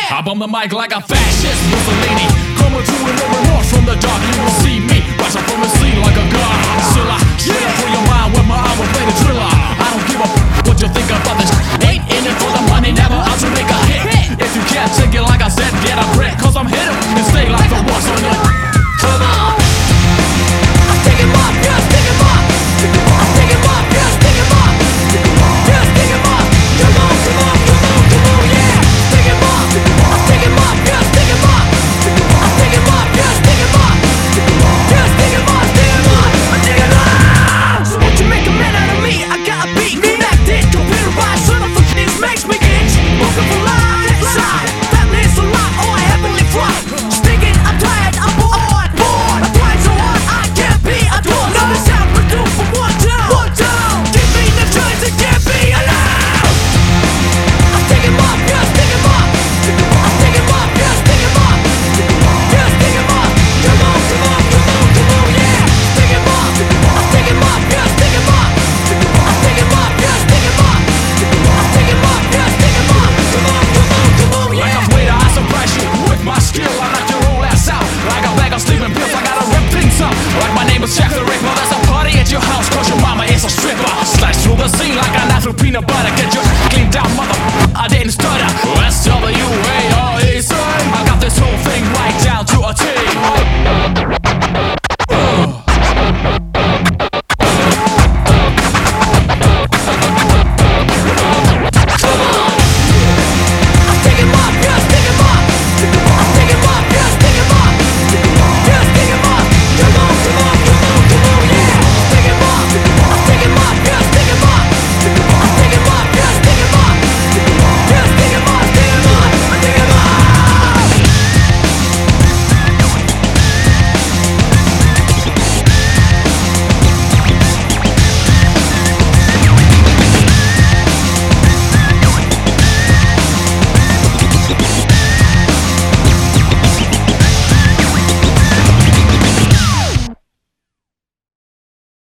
I bump the mic like a fascist Mussolini, coming to an remorse from the dark. You will see me rise up from the sea like a Godzilla. Straight up for your mind when my eye will play the thriller. I don't give a what you think about this. Ain't in it for the money, never out to make a